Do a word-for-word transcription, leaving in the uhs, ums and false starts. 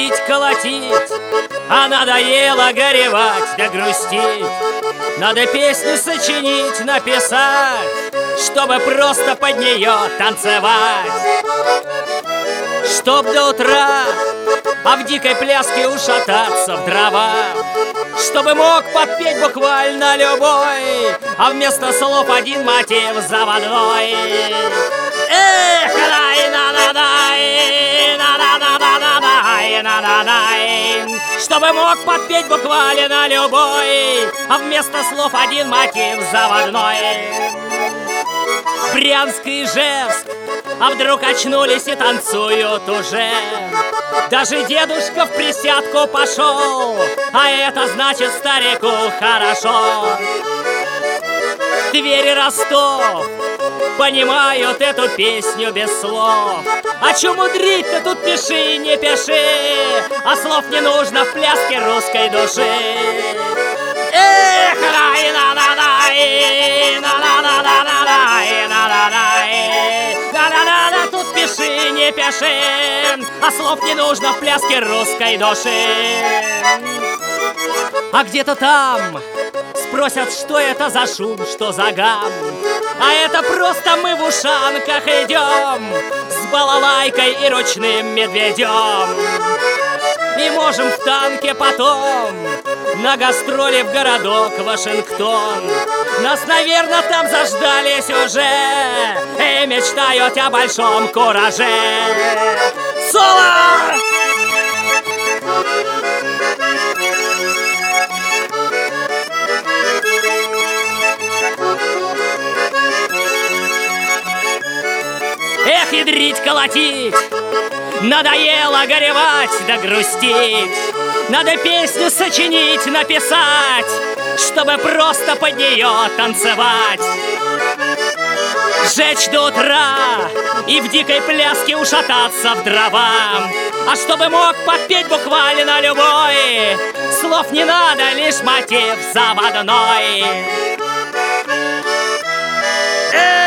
ядрить, колотить, а надоело горевать да грустить. Надо песню сочинить, написать, чтобы просто под нее танцевать. Чтоб до утра, а в дикой пляске ушататься в дрова. Чтобы мог подпеть буквально любой, а вместо слов один мотив заводной. Эх, дай на на дай на на на на на дай на на дай. Чтобы мог подпеть буквально любой, а вместо слов один мотив заводной. Брянск и Ижевск, а вдруг очнулись и танцуют уже. Даже дедушка в присядку пошел, а это значит старику хорошо. Тверь и Ростов понимают эту песню без слов. А чё мудрить-то тут пиши, не пиши, а слов не нужно в пляске русской души. Эх, рай на на дай на на на на на дай на на дай на на на на тут пиши, не пиши, а слов не нужно в пляске русской души. А где-то там спросят, что это за шум, что за гам. А это просто мы в ушанках идем с балалайкой и ручным медведем. И можем в танке потом на гастроли в городок Вашингтон. Нас, наверное, там заждались уже и мечтают о большом кураже. Соло! Эх, ядрить, колотить, надоело горевать да грустить. Надо песню сочинить, написать, чтобы просто под нее танцевать. Жечь до утра и в дикой пляске ушататься в дрова. А чтобы мог подпеть буквально любой, слов не надо, лишь мотив заводной.